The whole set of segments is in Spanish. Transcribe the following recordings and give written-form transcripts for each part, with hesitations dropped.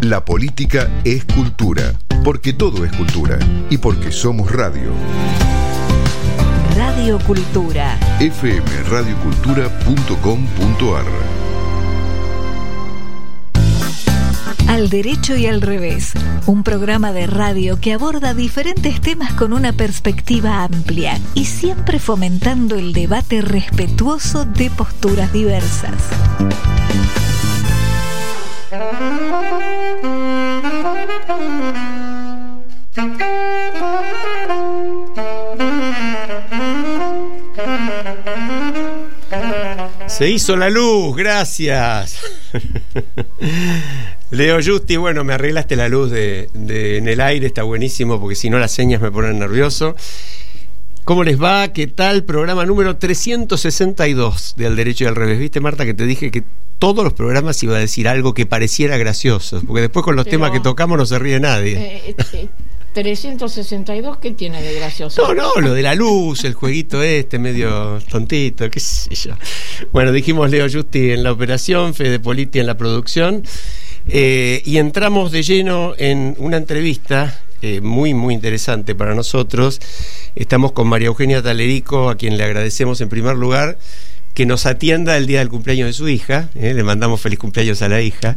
La política es cultura, porque todo es cultura y porque somos radio. Radio Cultura. fmradiocultura.com.ar. Al derecho y al revés, un programa de radio que aborda diferentes temas con una perspectiva amplia y siempre fomentando el debate respetuoso de posturas diversas. Se hizo la luz, gracias. Leo Justi, bueno, me arreglaste la luz en el aire, está buenísimo, porque si no las señas me ponen nervioso. ¿Cómo les va? ¿Qué tal? Programa número 362 de Al Derecho y al Revés. ¿Viste, Marta, que te dije que todos los programas iba a decir algo que pareciera gracioso? Porque después con los temas que tocamos no se ríe nadie. 362, ¿qué tiene de gracioso? No, lo de la luz, el jueguito medio tontito, qué sé yo. Bueno, dijimos Leo Justi en la operación, Fede Politi en la producción, y entramos de lleno en una entrevista muy, muy interesante para nosotros. Estamos con María Eugenia Talerico, a quien le agradecemos en primer lugar que nos atienda el día del cumpleaños de su hija. Le mandamos feliz cumpleaños a la hija.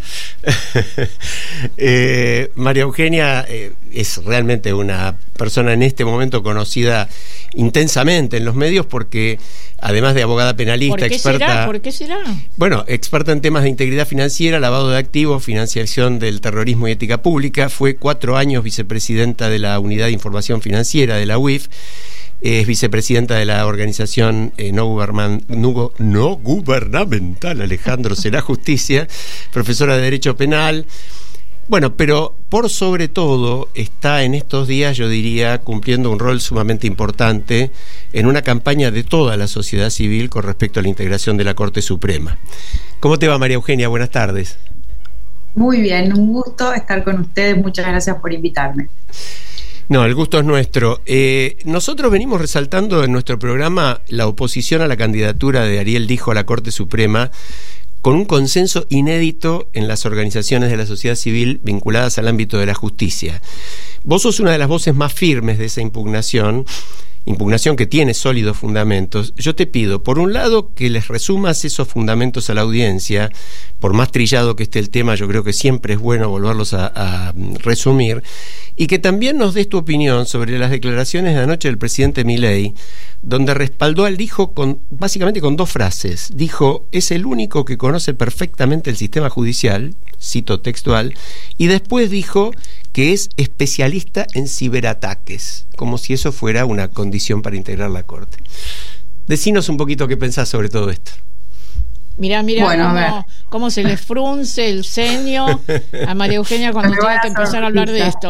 María Eugenia es realmente una persona en este momento conocida intensamente en los medios porque, además de abogada penalista, experta... ¿Por qué será? Bueno, experta en temas de integridad financiera, lavado de activos, financiación del terrorismo y ética pública. Fue 4 años vicepresidenta de la Unidad de Información Financiera de la UIF. Es vicepresidenta de la organización no gubernamental Alejandro Será Justicia, profesora de Derecho Penal. Bueno, pero por sobre todo está en estos días, yo diría, cumpliendo un rol sumamente importante en una campaña de toda la sociedad civil con respecto a la integración de la Corte Suprema. ¿Cómo te va, María Eugenia? Buenas tardes. Muy bien, un gusto estar con ustedes. Muchas gracias por invitarme. No, el gusto es nuestro. Nosotros venimos resaltando en nuestro programa la oposición a la candidatura de Ariel Dijo a la Corte Suprema con un consenso inédito en las organizaciones de la sociedad civil vinculadas al ámbito de la justicia. Vos sos una de las voces más firmes de esa impugnación que tiene sólidos fundamentos. Yo te pido, por un lado, que les resumas esos fundamentos a la audiencia. Por más trillado que esté el tema, yo creo que siempre es bueno volverlos a resumir, y que también nos des tu opinión sobre las declaraciones de anoche del presidente Milei, donde respaldó al Dijo básicamente con 2 frases. Dijo: es el único que conoce perfectamente el sistema judicial, cito textual, y después dijo que es especialista en ciberataques, como si eso fuera una condición para integrar la Corte. Decinos un poquito qué pensás sobre todo esto. Mirá bueno, cómo se le frunce el ceño a María Eugenia cuando tenga que empezar a hablar de esto.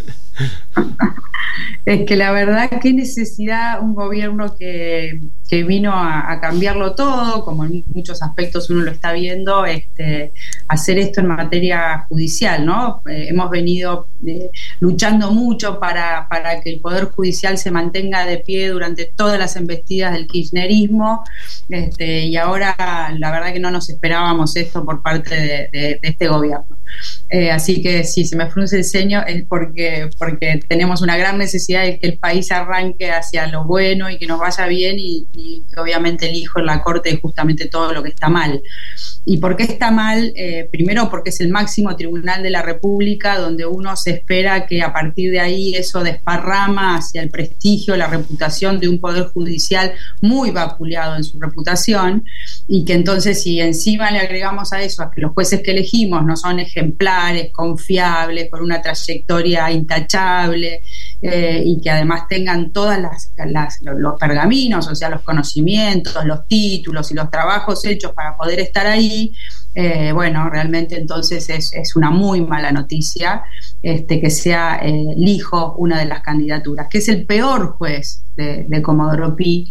Es que la verdad, qué necesidad un gobierno que vino a cambiarlo todo, como en muchos aspectos uno lo está viendo, hacer esto en materia judicial, ¿no? Hemos venido luchando mucho para que el Poder Judicial se mantenga de pie durante todas las embestidas del kirchnerismo, y ahora la verdad que no nos esperábamos esto por parte de este gobierno. Así que si se me frunce el ceño es porque tenemos una gran necesidad de que el país arranque hacia lo bueno y que nos vaya bien, y obviamente elijo en la Corte justamente todo lo que está mal. ¿Y por qué está mal? Primero porque es el máximo tribunal de la República, donde uno se espera que a partir de ahí eso desparrama hacia el prestigio, la reputación de un Poder Judicial muy vapuleado en su reputación, y que entonces si encima le agregamos a eso a que los jueces que elegimos no son ejemplares, confiables, con una trayectoria intachable, y que además tengan todas los pergaminos, o sea, los conocimientos, los títulos y los trabajos hechos para poder estar ahí, bueno, realmente entonces es una muy mala noticia que sea Lijo una de las candidaturas, que es el peor juez de Comodoro Pi,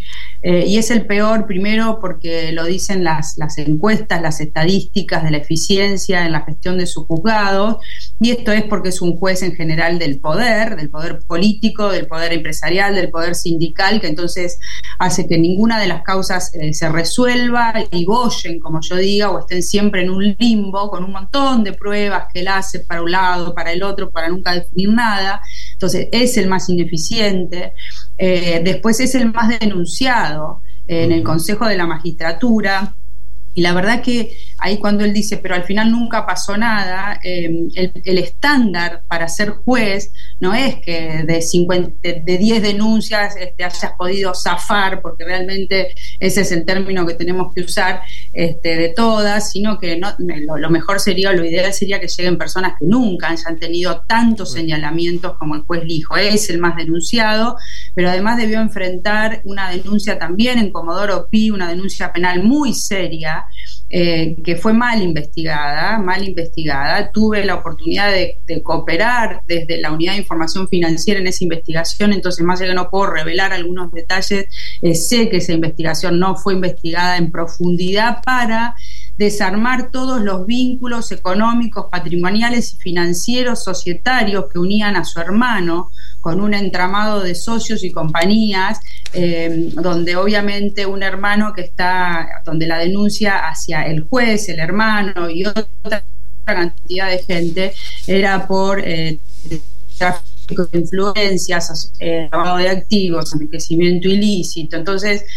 y es el peor, primero porque lo dicen las encuestas, las estadísticas de la eficiencia en la gestión de sus juzgados, y esto es porque es un juez en general del poder político, del poder empresarial, del poder sindical, que entonces hace que ninguna de las causas se resuelva y bollen, como yo diga, o estén siempre en un limbo con un montón de pruebas que él hace para un lado, para el otro, para nunca definir nada. Entonces es el más ineficiente. Después es el más denunciado en el Consejo de la Magistratura. Y la verdad que ahí cuando él dice, pero al final nunca pasó nada, el estándar para ser juez no es que de 10 denuncias hayas podido zafar, porque realmente ese es el término que tenemos que usar, de todas, sino que lo mejor sería, lo ideal sería que lleguen personas que nunca hayan tenido tantos señalamientos como el juez Lijo. Es el más denunciado, pero además debió enfrentar una denuncia también en Comodoro Pi, una denuncia penal muy seria, que fue mal investigada. Tuve la oportunidad de cooperar desde la Unidad de Información Financiera en esa investigación, entonces más allá que no puedo revelar algunos detalles, sé que esa investigación no fue investigada en profundidad para desarmar todos los vínculos económicos, patrimoniales y financieros societarios que unían a su hermano, con un entramado de socios y compañías, donde obviamente un hermano donde la denuncia hacia el juez, el hermano y otra cantidad de gente era por tráfico de influencias, lavado de activos, enriquecimiento ilícito. Entonces,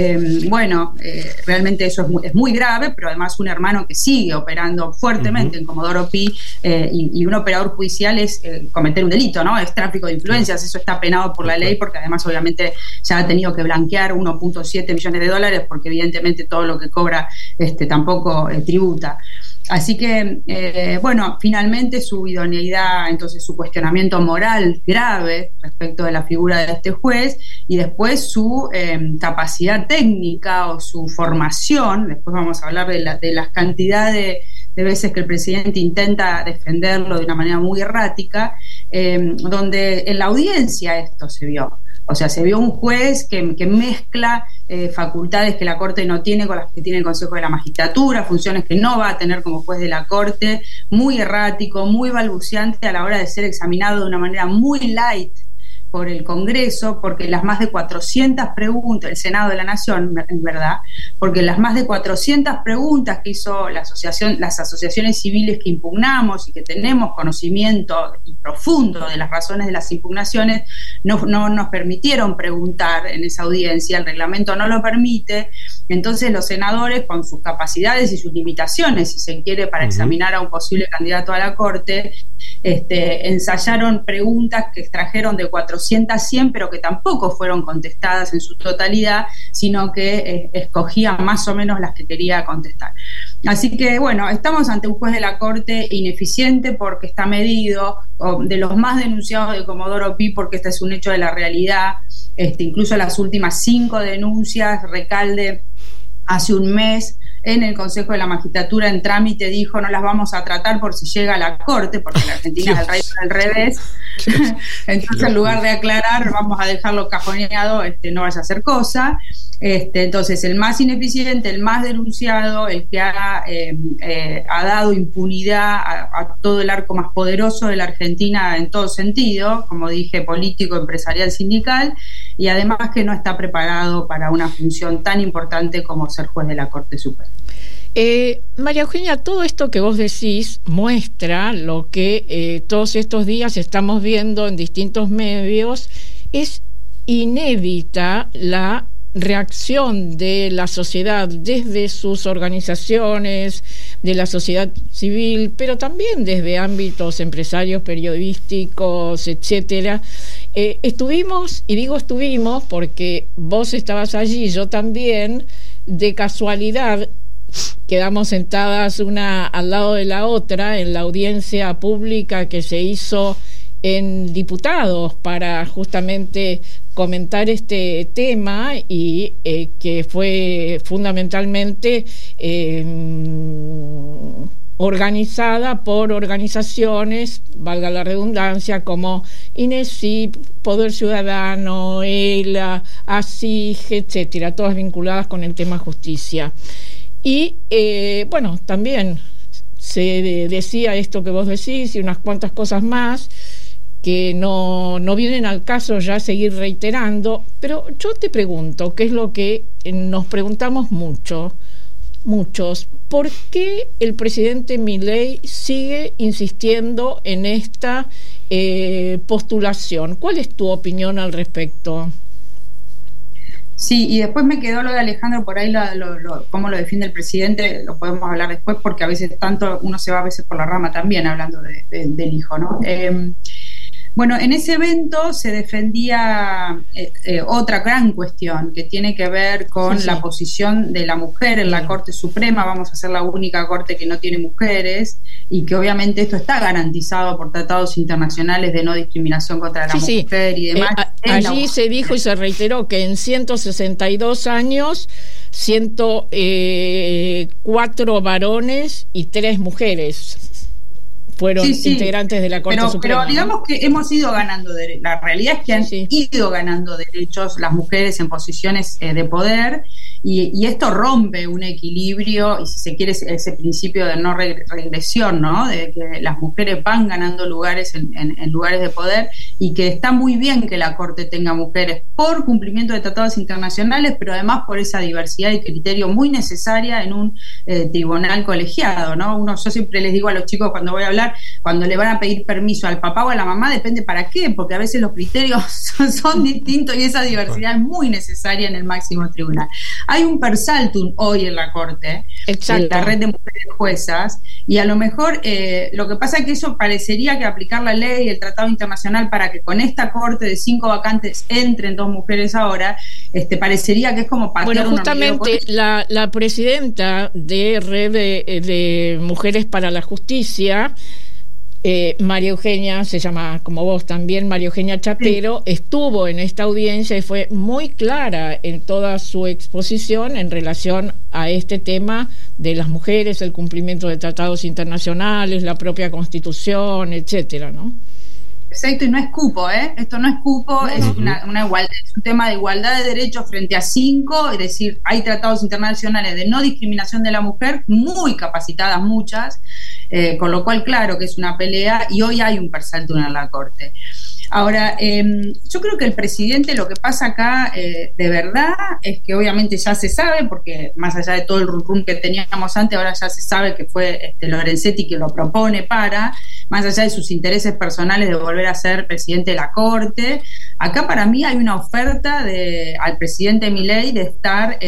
realmente eso es muy grave, pero además un hermano que sigue operando fuertemente en Comodoro Pi, y un operador judicial es cometer un delito, ¿no? Es tráfico de influencias, eso está penado por la ley, porque además obviamente ya ha tenido que blanquear 1.7 millones de dólares, porque evidentemente todo lo que cobra tampoco tributa. Así que, finalmente su idoneidad, entonces su cuestionamiento moral grave respecto de la figura de este juez, y después su capacidad técnica o su formación. Después vamos a hablar de las cantidades de veces que el presidente intenta defenderlo de una manera muy errática, donde en la audiencia esto se vio. O sea, se vio un juez que mezcla facultades que la Corte no tiene con las que tiene el Consejo de la Magistratura, funciones que no va a tener como juez de la Corte, muy errático, muy balbuceante a la hora de ser examinado de una manera muy light por el Congreso, porque las más de 400 preguntas, el Senado de la Nación, en verdad, porque las más de 400 preguntas que hizo las asociaciones civiles que impugnamos y que tenemos conocimiento y profundo de las razones de las impugnaciones, no nos permitieron preguntar en esa audiencia, el reglamento no lo permite. Entonces los senadores, con sus capacidades y sus limitaciones, si se quiere, para examinar a un posible candidato a la Corte, ensayaron preguntas que extrajeron de 400 a 100, pero que tampoco fueron contestadas en su totalidad, sino que escogían más o menos las que quería contestar. Así que, estamos ante un juez de la Corte ineficiente, porque está medido, de los más denunciados de Comodoro Pi, porque este es un hecho de la realidad. Incluso las últimas 5 denuncias, Recalde hace un mes en el Consejo de la Magistratura en trámite dijo: no las vamos a tratar por si llega a la Corte, porque en Argentina es el rey al revés. Entonces, en lugar de aclarar, vamos a dejarlo cajoneado, no vaya a hacer cosa. Entonces, el más ineficiente, el más denunciado, el que ha dado impunidad a todo el arco más poderoso de la Argentina en todo sentido, como dije, político, empresarial, sindical, y además que no está preparado para una función tan importante como ser juez de la Corte Suprema. María Eugenia, todo esto que vos decís muestra lo que todos estos días estamos viendo en distintos medios. Es inédita la reacción de la sociedad, desde sus organizaciones, de la sociedad civil, pero también desde ámbitos empresarios, periodísticos, etcétera. Estuvimos, y digo estuvimos porque vos estabas allí, yo también, de casualidad quedamos sentadas una al lado de la otra en la audiencia pública que se hizo en Diputados para justamente comentar este tema, y organizada por organizaciones, valga la redundancia, como INESIP, Poder Ciudadano, ELA, ASIG, etcétera, todas vinculadas con el tema justicia. Y bueno, también se decía esto que vos decís y unas cuantas cosas más que no vienen al caso ya seguir reiterando, pero yo te pregunto, que es lo que nos preguntamos muchos, ¿por qué el presidente Milei sigue insistiendo en esta postulación? ¿Cuál es tu opinión al respecto? Sí, y después me quedó lo de Alejandro, por ahí cómo lo defiende el presidente, lo podemos hablar después, porque a veces tanto uno se va a veces por la rama también hablando del hijo, ¿no? Bueno, en ese evento se defendía otra gran cuestión que tiene que ver con la posición de la mujer en la Corte Suprema. Vamos a ser la única corte que no tiene mujeres y que obviamente esto está garantizado por tratados internacionales de no discriminación contra la mujer y demás. Allí se dijo y se reiteró que en 162 años 104 varones y 3 mujeres fueron integrantes de la Corte Suprema. Pero digamos que hemos ido ganando derechos. La realidad es que han ido ganando derechos las mujeres en posiciones de poder, y esto rompe un equilibrio y, si se quiere, ese principio de no regresión, ¿no? De que las mujeres van ganando lugares en lugares de poder, y que está muy bien que la Corte tenga mujeres por cumplimiento de tratados internacionales, pero además por esa diversidad de criterio muy necesaria en un tribunal colegiado, ¿no? Yo siempre les digo a los chicos cuando voy a hablar, cuando le van a pedir permiso al papá o a la mamá, depende para qué, porque a veces los criterios son distintos y esa diversidad es muy necesaria en el máximo tribunal. Hay un persaltum hoy en la Corte, en la red de mujeres juezas, y a lo mejor lo que pasa es que eso parecería que aplicar la ley y el tratado internacional para que con esta Corte de 5 vacantes entren 2 mujeres ahora, parecería que es como patear. Bueno, justamente la presidenta de Red de Mujeres para la Justicia, María Eugenia, se llama como vos también, María Eugenia Chapero, estuvo en esta audiencia y fue muy clara en toda su exposición en relación a este tema de las mujeres, el cumplimiento de tratados internacionales, la propia Constitución, etcétera, ¿no? Exacto, y no es cupo, esto no es cupo, es una igualdad, es un tema de igualdad de derechos frente a 5, es decir, hay tratados internacionales de no discriminación de la mujer, muy capacitadas muchas, con lo cual claro que es una pelea, y hoy hay un persaltum en la Corte. Ahora, yo creo que el presidente, lo que pasa acá de verdad es que obviamente ya se sabe, porque más allá de todo el rum que teníamos antes, ahora ya se sabe que fue Lorenzetti quien lo propone más allá de sus intereses personales de volver a ser presidente de la Corte. Acá para mí hay una oferta al presidente Milei de estar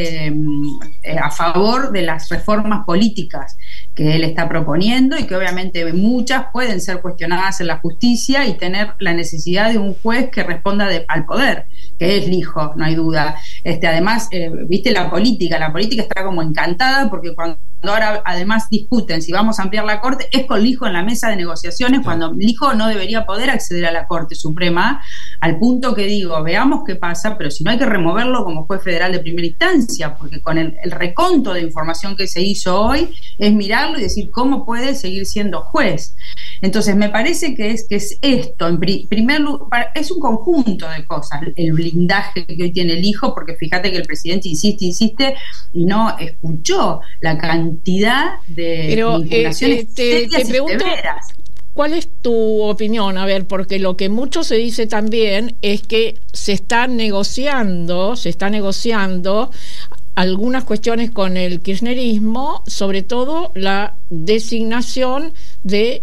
a favor de las reformas políticas que él está proponiendo, y que obviamente muchas pueden ser cuestionadas en la justicia y tener la necesidad de un juez que responda al poder, que es Lijo, no hay duda. Además, viste la política está como encantada, porque cuando ahora además discuten si vamos a ampliar la Corte, es con Lijo en la mesa de negociaciones, cuando Lijo no debería poder acceder a la Corte Suprema, al punto que digo, veamos qué pasa, pero si no hay que removerlo como juez federal de primera instancia, porque con el reconto de información que se hizo hoy, es mirarlo y decir cómo puede seguir siendo juez. Entonces me parece que es esto, en primer lugar, es un conjunto de cosas, el blindaje que hoy tiene el hijo, porque fíjate que el presidente insiste y no escuchó la cantidad de vinculaciones serias te pregunto, y severas. ¿Cuál es tu opinión? A ver, porque lo que mucho se dice también es que se está negociando algunas cuestiones con el kirchnerismo, sobre todo la designación de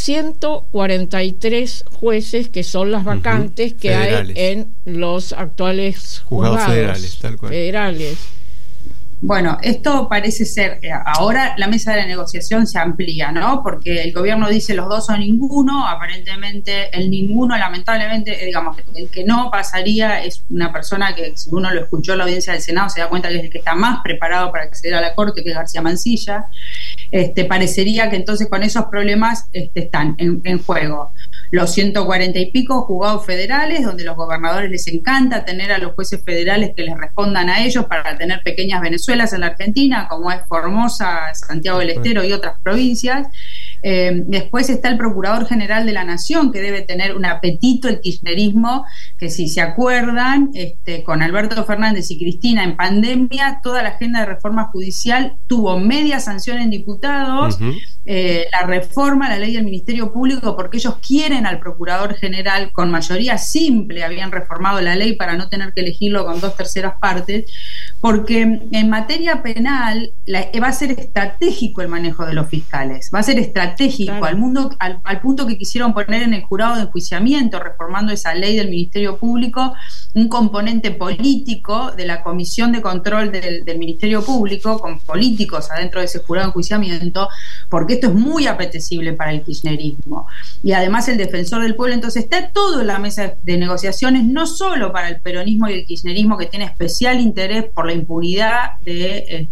143 jueces, que son las vacantes que federales hay en los actuales juzgados federales, tal cual. Federales. Bueno, esto parece ser, ahora la mesa de la negociación se amplía, ¿no? Porque el gobierno dice los 2 o ninguno, aparentemente el ninguno, lamentablemente, digamos, el que no pasaría es una persona que, si uno lo escuchó en la audiencia del Senado, se da cuenta que es el que está más preparado para acceder a la Corte, que es García Mansilla. Parecería que entonces con esos problemas están en juego. los 140 y pico juzgados federales, donde los gobernadores les encanta tener a los jueces federales que les respondan a ellos para tener pequeñas Venezuelas en la Argentina, como es Formosa, Santiago del Estero y otras provincias. Después está el Procurador General de la Nación, que debe tener un apetito el kirchnerismo, que si se acuerdan, con Alberto Fernández y Cristina en pandemia, toda la agenda de reforma judicial tuvo media sanción en diputados, la reforma, la ley del Ministerio Público, porque ellos quieren al Procurador General con mayoría simple, habían reformado la ley para no tener que elegirlo con 2/3 partes, porque en materia penal va a ser estratégico el manejo de los fiscales, va a ser estratégico, claro, al punto que quisieron poner en el jurado de enjuiciamiento, reformando esa ley del Ministerio Público, un componente político de la Comisión de Control del Ministerio Público, con políticos adentro de ese jurado de enjuiciamiento, porque esto es muy apetecible para el kirchnerismo. Y además el defensor del pueblo, entonces está todo en la mesa de negociaciones, no solo para el peronismo y el kirchnerismo, que tiene especial interés por la impunidad de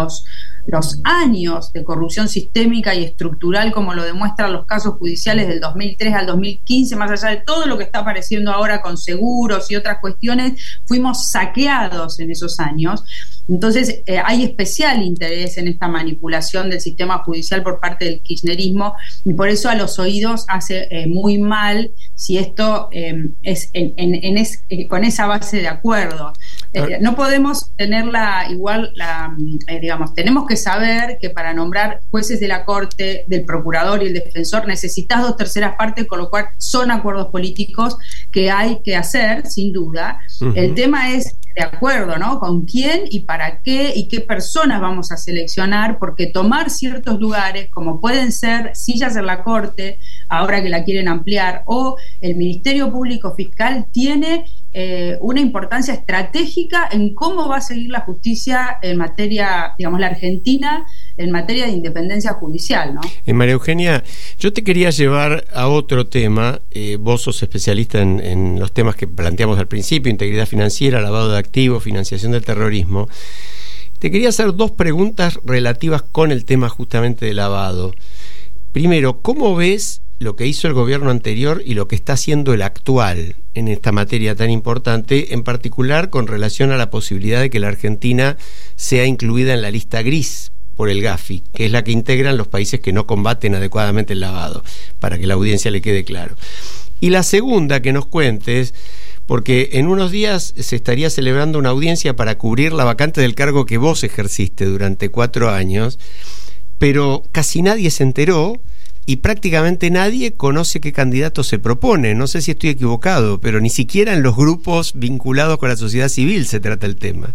los años de corrupción sistémica y estructural, como lo demuestran los casos judiciales del 2003 al 2015, más allá de todo lo que está apareciendo ahora con seguros y otras cuestiones, fuimos saqueados en esos años. Entonces hay especial interés en esta manipulación del sistema judicial por parte del kirchnerismo, y por eso a los oídos hace muy mal si esto es con esa base de acuerdo. No podemos tenerla igual, digamos, tenemos que saber que para nombrar jueces de la Corte, del procurador y el defensor, necesitas 2/3 partes, con lo cual son acuerdos políticos que hay que hacer, sin duda. El tema es de acuerdo, ¿no? Con quién y para qué y qué personas vamos a seleccionar, porque tomar ciertos lugares, como pueden ser sillas en la Corte, ahora que la quieren ampliar, o el Ministerio Público Fiscal, tiene una importancia estratégica en cómo va a seguir la justicia en materia, digamos, la Argentina, en materia de independencia judicial, ¿no? María Eugenia, yo te quería llevar a otro tema. Vos sos especialista en los temas que planteamos al principio: integridad financiera, lavado de activos, financiación del terrorismo. Te quería hacer 2 preguntas relativas con el tema justamente de lavado. Primero, ¿cómo ves lo que hizo el gobierno anterior y lo que está haciendo el actual en esta materia tan importante, en particular con relación a la posibilidad de que la Argentina sea incluida en la lista gris por el Gafi, que es la que integran los países que no combaten adecuadamente el lavado, para que la audiencia le quede claro? Y la segunda, que nos cuentes, porque en unos días se estaría celebrando una audiencia para cubrir la vacante del cargo que vos ejerciste durante 4 años, pero casi nadie se enteró y prácticamente nadie conoce qué candidato se propone. No sé si estoy equivocado, pero ni siquiera en los grupos vinculados con la sociedad civil se trata el tema.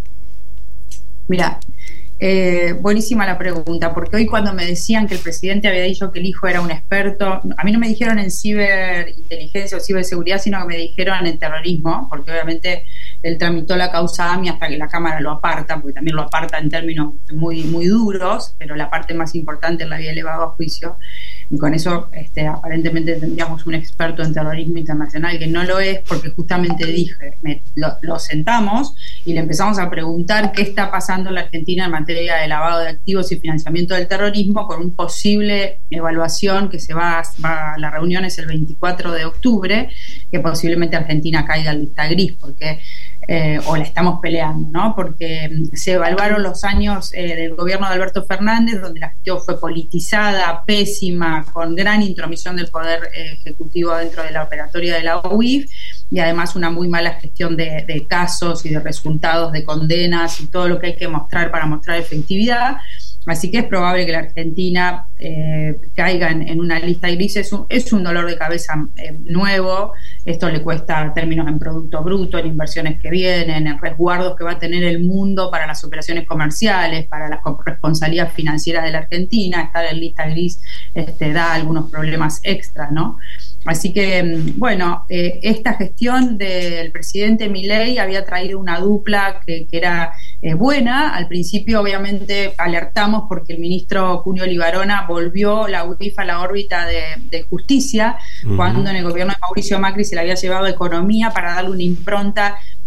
Mira, buenísima la pregunta, porque hoy cuando me decían que el presidente había dicho que el hijo era un experto, a mí no me dijeron en ciberinteligencia o ciberseguridad, sino que me dijeron en terrorismo, porque obviamente él tramitó la causa AMI hasta que la Cámara lo aparta, porque también lo aparta en términos muy, muy duros, pero la parte más importante la había elevado a juicio. Y con eso aparentemente tendríamos un experto en terrorismo internacional, que no lo es, porque justamente dije, lo sentamos y le empezamos a preguntar qué está pasando en la Argentina en materia de lavado de activos y financiamiento del terrorismo, con un posible evaluación que la reunión es el 24 de octubre, que posiblemente Argentina caiga en lista gris, porque o la estamos peleando, ¿no? Porque se evaluaron los años del gobierno de Alberto Fernández, donde la gestión fue politizada, pésima, con gran intromisión del Poder Ejecutivo dentro de la operatoria de la UIF, y además una muy mala gestión de casos y de resultados, de condenas y todo lo que hay que mostrar para mostrar efectividad. Así que es probable que la Argentina caiga en una lista gris. Es un dolor de cabeza nuevo. Esto le cuesta términos en Producto Bruto, en inversiones que vienen, en resguardos que va a tener el mundo para las operaciones comerciales, para las corresponsabilidades financieras de la Argentina. Estar en lista gris da algunos problemas extras, ¿no? Así que, bueno, esta gestión del presidente Milei había traído una dupla que era buena. Al principio, obviamente, alertamos porque el ministro Cunio Libarona volvió la UIF a la órbita de justicia, cuando en el gobierno de Mauricio Macri se le había llevado economía para darle una impronta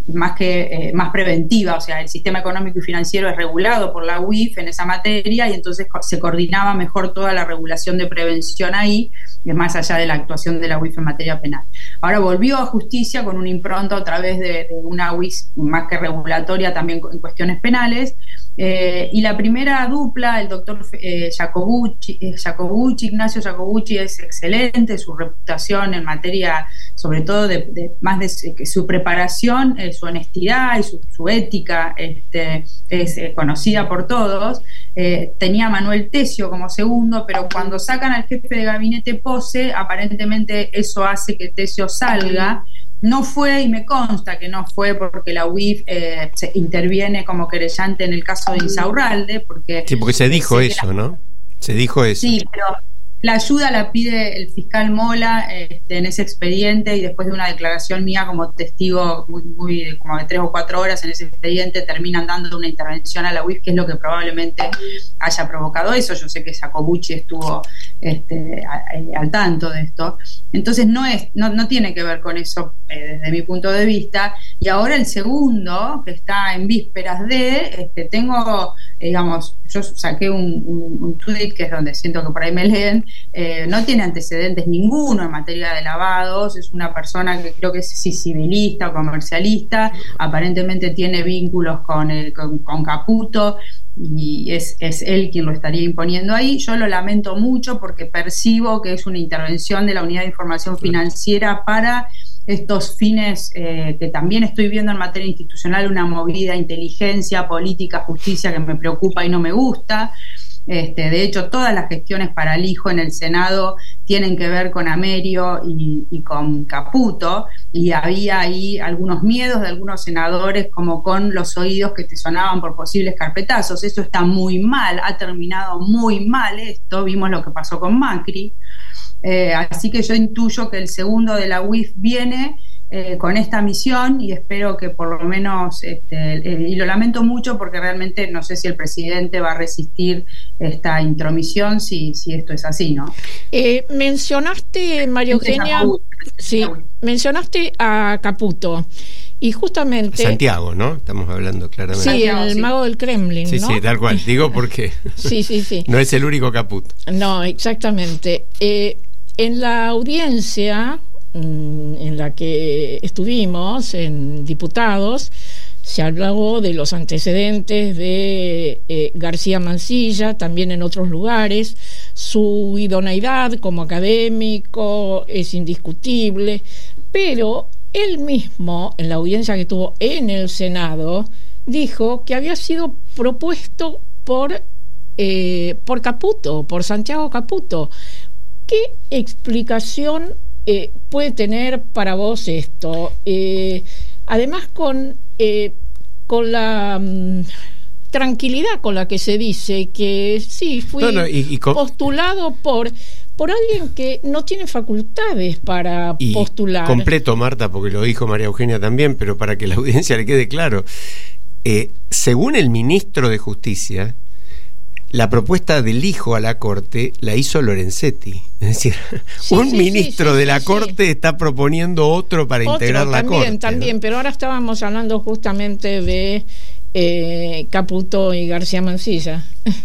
más preventiva, o sea, el sistema económico y financiero es regulado por la UIF en esa materia y entonces se coordinaba mejor toda la regulación de prevención ahí, más allá de la actuación de la UIF en materia penal. Ahora volvió a justicia con una impronta otra vez de una UIF más que regulatoria también en cuestiones penales. Y la primera dupla, el doctor Ignacio Jacobucci, es excelente, su reputación en materia, sobre todo de su preparación, su honestidad y su ética es conocida por todos. Tenía a Manuel Tesio como segundo, pero cuando sacan al jefe de gabinete Pose, aparentemente eso hace que Tesio salga. No fue, y me consta que no fue porque la UIF se interviene como querellante en el caso de Insaurralde, porque se dijo eso, ¿no? Se dijo eso. Sí, pero la ayuda la pide el fiscal Mola en ese expediente, y después de una declaración mía como testigo muy como de 3 o 4 horas en ese expediente, terminan dando una intervención a la UIF, que es lo que probablemente haya provocado eso. Yo sé que Jacobucci estuvo al tanto de esto. Entonces no tiene que ver con eso desde mi punto de vista. Y ahora el segundo, que está en vísperas tengo, yo saqué un tweet que es donde siento que por ahí me leen. No tiene antecedentes ninguno en materia de lavados, es una persona que creo que es civilista o comercialista, aparentemente tiene vínculos con Caputo, y es él quien lo estaría imponiendo ahí. Yo lo lamento mucho porque percibo que es una intervención de la Unidad de Información Financiera para estos fines que también estoy viendo en materia institucional, una movida inteligencia, política, justicia que me preocupa y no me gusta. De hecho, todas las gestiones para el hijo en el Senado tienen que ver con Amerio y con Caputo, y había ahí algunos miedos de algunos senadores, como con los oídos que te sonaban por posibles carpetazos. Eso está muy mal, ha terminado muy mal esto, vimos lo que pasó con Macri. Así que yo intuyo que el segundo de la UIF viene con esta misión, y espero que por lo menos, y lo lamento mucho porque realmente no sé si el presidente va a resistir esta intromisión si esto es así, ¿no? Mencionaste, María Eugenia, mencionaste a Caputo. Y justamente... Santiago, ¿no? Estamos hablando claramente. Sí, el mago del Kremlin, sí, ¿no? Sí, tal cual. Digo porque sí. No es el único Caputo. No, exactamente. En la audiencia en la que estuvimos, en diputados, se habló de los antecedentes de García Mansilla, también en otros lugares. Su idoneidad como académico es indiscutible, pero él mismo, en la audiencia que tuvo en el Senado, dijo que había sido propuesto por Caputo, por Santiago Caputo. ¿Qué explicación puede tener para vos esto? Además, con la tranquilidad con la que se dice que sí, fui postulado por alguien que no tiene facultades para postular. Completo, Marta, porque lo dijo María Eugenia también, pero para que la audiencia le quede claro. Según el ministro de Justicia, la propuesta del hijo a la Corte la hizo Lorenzetti. Es decir, un ministro de la Corte está proponiendo otro para integrar la Corte. También, ¿no? Pero ahora estábamos hablando justamente de Caputo y García Mansilla.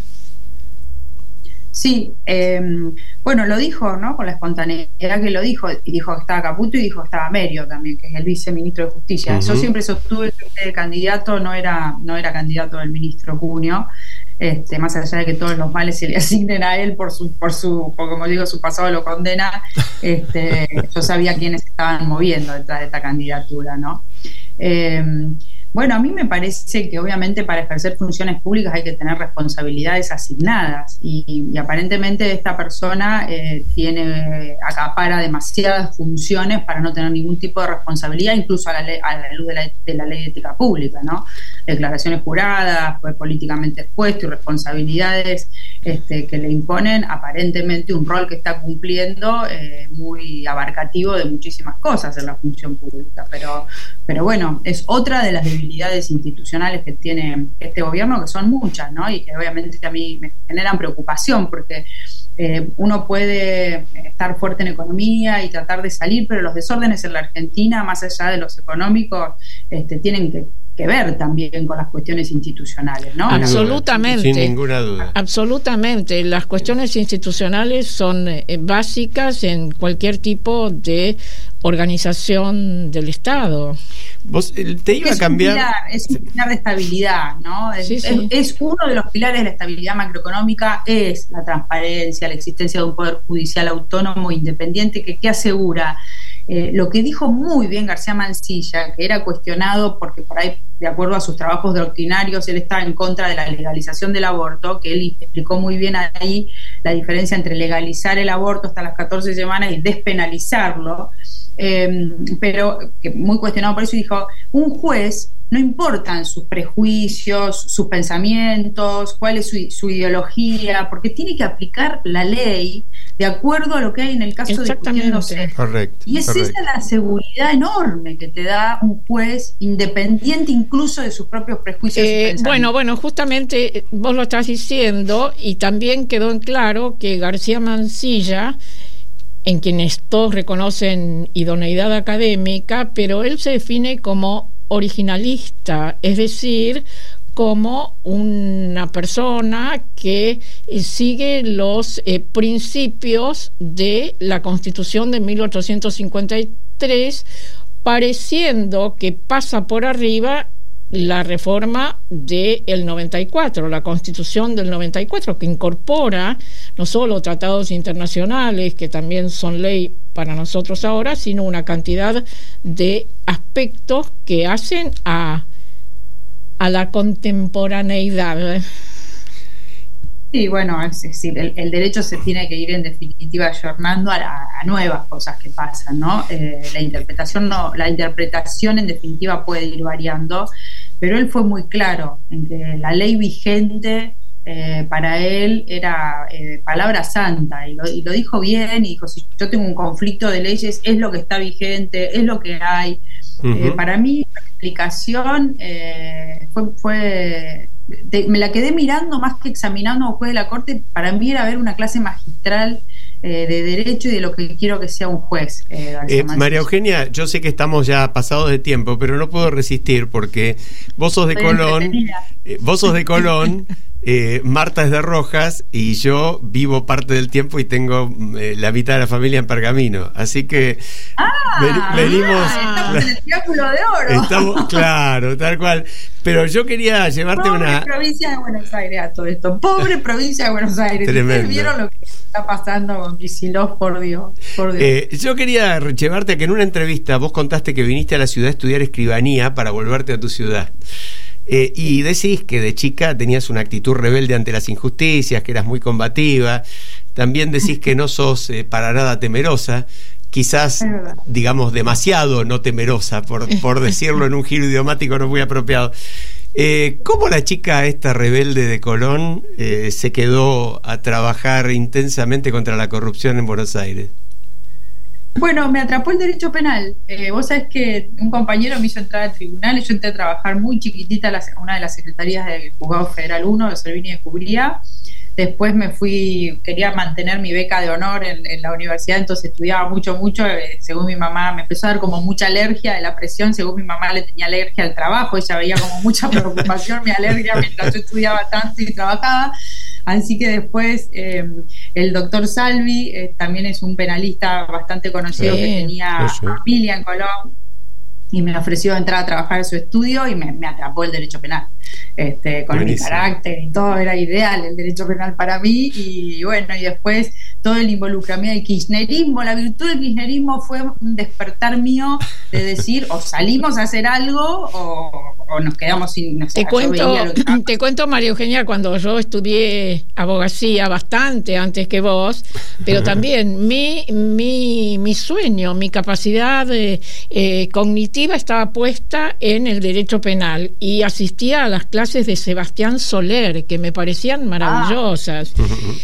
Sí, bueno, lo dijo, ¿no? Con la espontaneidad que lo dijo, y dijo que estaba Caputo y dijo que estaba Amerio también, que es el viceministro de Justicia. Yo siempre sostuve que el candidato no era candidato del ministro Cunio, más allá de que todos los males se le asignen a él por como digo, su pasado lo condena. Yo sabía quiénes estaban moviendo detrás de esta candidatura, ¿no? Bueno, a mí me parece que obviamente para ejercer funciones públicas hay que tener responsabilidades asignadas, y aparentemente esta persona acapara demasiadas funciones para no tener ningún tipo de responsabilidad, incluso a la luz de la ley de ética pública, ¿no? Declaraciones juradas, pues políticamente expuesto, y responsabilidades que le imponen aparentemente un rol que está cumpliendo muy abarcativo de muchísimas cosas en la función pública, pero bueno, es otra de las debilidades debilidades institucionales que tiene este gobierno, que son muchas, ¿no? Y que obviamente a mí me generan preocupación, porque uno puede estar fuerte en economía y tratar de salir, pero los desórdenes en la Argentina, más allá de los económicos, tienen que ver también con las cuestiones institucionales, ¿no? Absolutamente. Sin ninguna duda. Absolutamente. Las cuestiones institucionales son básicas en cualquier tipo de organización del Estado. Vos te iba a cambiar. Es un pilar de estabilidad, ¿no? Sí. Es uno de los pilares de la estabilidad macroeconómica, es la transparencia, la existencia de un poder judicial autónomo e independiente que asegura. Lo que dijo muy bien García Mansilla, que era cuestionado porque por ahí, de acuerdo a sus trabajos doctrinarios, él estaba en contra de la legalización del aborto, que él explicó muy bien ahí la diferencia entre legalizar el aborto hasta las 14 semanas y despenalizarlo, pero que muy cuestionado por eso, dijo, un juez, no importan sus prejuicios, sus pensamientos, cuál es su ideología, porque tiene que aplicar la ley de acuerdo a lo que hay en el caso discutiéndose. Correcto. Y esa la seguridad enorme que te da un juez independiente incluso de sus propios prejuicios. Bueno, justamente vos lo estás diciendo, y también quedó en claro que García Mansilla, en quienes todos reconocen idoneidad académica, pero él se define como originalista, es decir, como una persona que sigue los principios de la Constitución de 1853, pareciendo que pasa por arriba la reforma del 94, la Constitución del 94, que incorpora no solo tratados internacionales, que también son ley para nosotros ahora, sino una cantidad de aspectos que hacen a la contemporaneidad. Sí, bueno, es decir, el derecho se tiene que ir en definitiva ayornando a nuevas cosas que pasan, ¿no? La interpretación en definitiva puede ir variando, pero él fue muy claro en que la ley vigente para él era palabra santa, y lo dijo bien, y dijo, si yo tengo un conflicto de leyes, es lo que está vigente, es lo que hay. Para mí la explicación me la quedé mirando más que examinando a juez de la Corte. Para mí era ver una clase magistral de derecho y de lo que quiero que sea un juez. María Eugenia, yo sé que estamos ya pasados de tiempo, pero no puedo resistir porque vos sos de Colón, Marta es de Rojas y yo vivo parte del tiempo y tengo la mitad de la familia en Pergamino, así que venimos. Estamos en el Triángulo de Oro. Estamos, claro, tal cual. Pero yo quería llevarte Pobre provincia de Buenos Aires a todo esto. Pobre provincia de Buenos Aires. Tremendo. ¿Ustedes vieron lo que está pasando con Kicillof? Por Dios. Yo quería llevarte a que en una entrevista vos contaste que viniste a la ciudad a estudiar escribanía para volverte a tu ciudad. Y decís que de chica tenías una actitud rebelde ante las injusticias, que eras muy combativa. También decís que no sos para nada temerosa, quizás, digamos, demasiado no temerosa, por decirlo en un giro idiomático no muy apropiado. ¿Cómo la chica esta rebelde de Colón se quedó a trabajar intensamente contra la corrupción en Buenos Aires? Bueno, me atrapó el derecho penal. Vos sabés que un compañero me hizo entrar al tribunal y yo entré a trabajar muy chiquitita a una de las secretarías del Juzgado Federal 1 de Servini de Cubría. Después quería mantener mi beca de honor en la universidad, entonces estudiaba mucho. Según mi mamá, me empezó a dar como mucha alergia de la presión. Según mi mamá, le tenía alergia al trabajo. Ella veía como mucha preocupación mi alergia mientras yo estudiaba tanto y trabajaba. Así que después el doctor Salvi también es un penalista bastante conocido que tenía familia en Colón, y me ofreció entrar a trabajar en su estudio y me atrapó el derecho penal. Con Buenísimo. Mi carácter y todo, era ideal el derecho penal para mí. Y bueno, y después todo el involucramiento del kirchnerismo, la virtud del kirchnerismo fue un despertar mío de decir, o salimos a hacer algo o nos quedamos sin... No sé, te cuento, María Eugenia, cuando yo estudié abogacía bastante antes que vos, pero también mi sueño, mi capacidad cognitiva estaba puesta en el derecho penal, y asistía a las clases de Sebastián Soler, que me parecían maravillosas.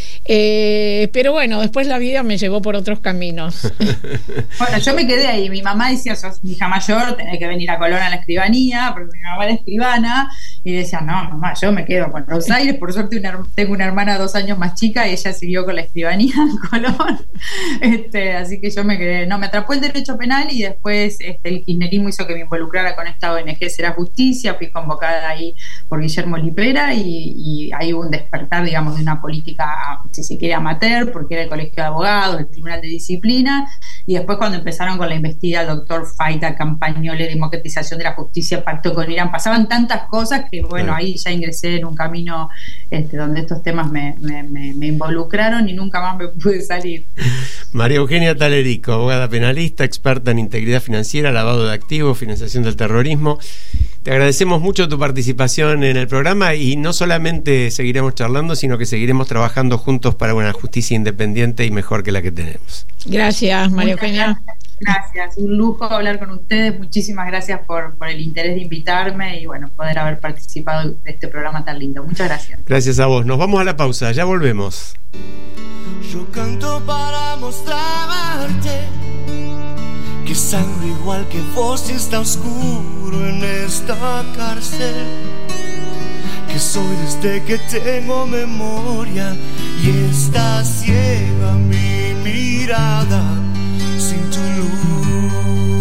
Pero bueno, después la vida me llevó por otros caminos. Bueno, yo me quedé ahí. Mi mamá decía, sos mi hija mayor, tenés que venir a Colón a la escribanía, porque mi mamá mamá era escribana, y decía, no, mamá, yo me quedo con Buenos Aires, por suerte tengo una hermana 2 años más chica, y ella siguió con la escribanía en Colón, así que yo me quedé, me atrapó el derecho penal, y después el kirchnerismo hizo que me involucrara con esta ONG Será Justicia, fui convocada ahí por Guillermo Lipera, y ahí hubo un despertar, digamos, de una política, si se quiere, amateur, porque era el Colegio de Abogados, el Tribunal de Disciplina, y después cuando empezaron con la investida, doctor Faita, Campañole, democratización de la justicia, pacto con Irán, pasaban tantas cosas que, bueno, ahí ya ingresé en un camino donde estos temas me involucraron y nunca más me pude salir. María Eugenia Talerico, abogada penalista, experta en integridad financiera, lavado de activos, financiación del terrorismo. Te agradecemos mucho tu participación en el programa, y no solamente seguiremos charlando, sino que seguiremos trabajando juntos para una justicia independiente y mejor que la que tenemos. Gracias, María Eugenia. Gracias, un lujo hablar con ustedes. Muchísimas gracias por el interés de invitarme y bueno, poder haber participado de este programa tan lindo. Muchas gracias. Gracias a vos. Nos vamos a la pausa, ya volvemos. Yo canto para mostrarte que sangre igual que vos está oscuro en esta cárcel, que soy desde que tengo memoria y está ciega mi mirada sin tu luz.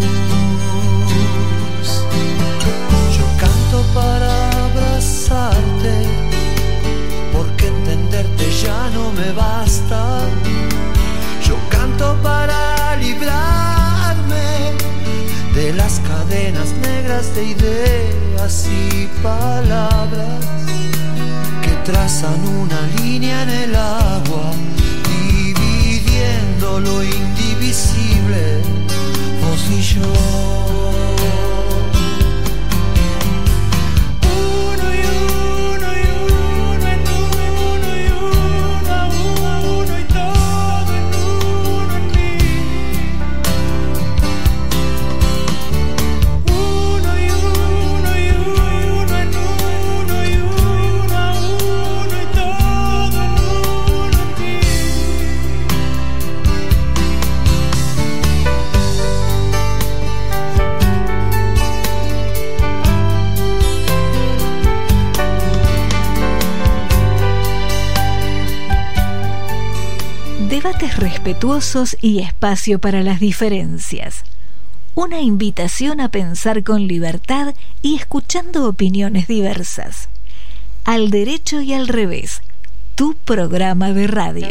Yo canto para abrazarte porque entenderte ya no me basta. Yo canto para librarme de las cadenas negras de ideas y palabras que trazan una línea en el agua, dividiendo lo indivisible, vos y yo. Debates respetuosos y espacio para las diferencias. Una invitación a pensar con libertad y escuchando opiniones diversas. Al derecho y al revés, tu programa de radio.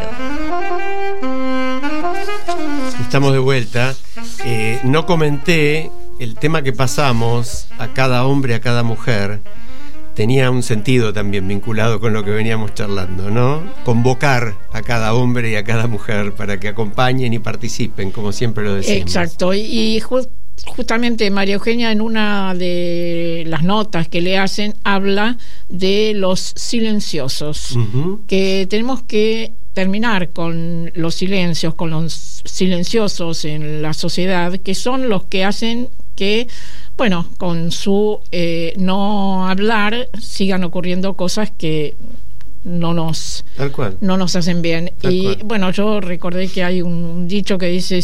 Estamos de vuelta. No comenté el tema que pasamos, a cada hombre, a cada mujer. Tenía un sentido también vinculado con lo que veníamos charlando, ¿no? Convocar a cada hombre y a cada mujer para que acompañen y participen, como siempre lo decimos. Exacto, y justamente María Eugenia, en una de las notas que le hacen, habla de los silenciosos, que tenemos que terminar con los silencios, con los silenciosos en la sociedad, que son los que hacen que, bueno, con su no hablar sigan ocurriendo cosas que no nos hacen bien. Bueno, yo recordé que hay un dicho que dice,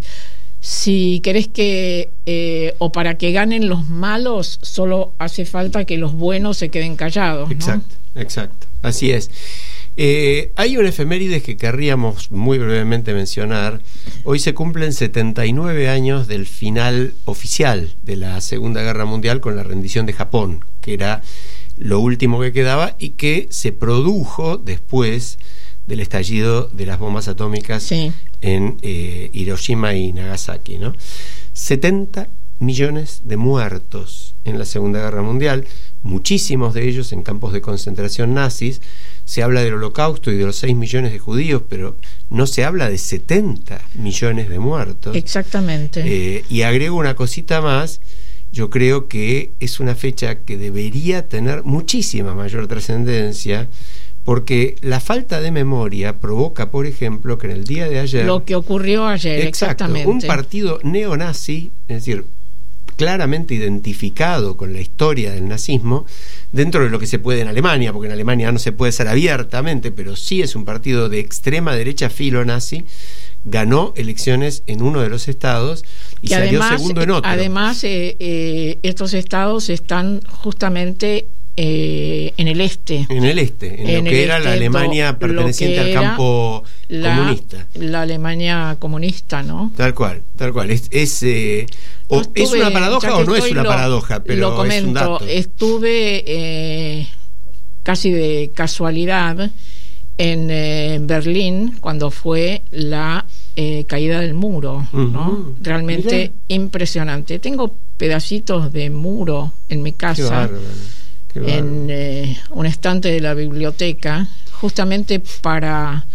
si querés que o para que ganen los malos, solo hace falta que los buenos se queden callados, ¿no? Exacto, así es. Hay una efemérides que querríamos muy brevemente mencionar. Hoy se cumplen 79 años del final oficial de la Segunda Guerra Mundial, con la rendición de Japón, que era lo último que quedaba y que se produjo después del estallido de las bombas atómicas en Hiroshima y Nagasaki, ¿no? 70 millones de muertos en la Segunda Guerra Mundial, muchísimos de ellos en campos de concentración nazis. Se habla del Holocausto y de los 6 millones de judíos, pero no se habla de 70 millones de muertos. Exactamente. Y agrego una cosita más. Yo creo que es una fecha que debería tener muchísima mayor trascendencia, porque la falta de memoria provoca, por ejemplo, que en el día de ayer... Lo que ocurrió ayer, exactamente. Un partido neonazi, es decir, claramente identificado con la historia del nazismo, dentro de lo que se puede en Alemania, porque en Alemania no se puede ser abiertamente, pero sí es un partido de extrema derecha filonazi, ganó elecciones en uno de los estados y que salió además, segundo en otro. Además, estos estados están justamente en el este. En el este, en lo que era la Alemania perteneciente al campo comunista. La Alemania comunista, ¿no? Tal cual, tal cual. ¿Es una paradoja o no es una paradoja? Pero lo comento, es un dato. Estuve casi de casualidad en Berlín cuando fue la caída del muro, ¿no? Realmente impresionante. Tengo pedacitos de muro en mi casa. Qué bárbaro. En un estante de la biblioteca, justamente para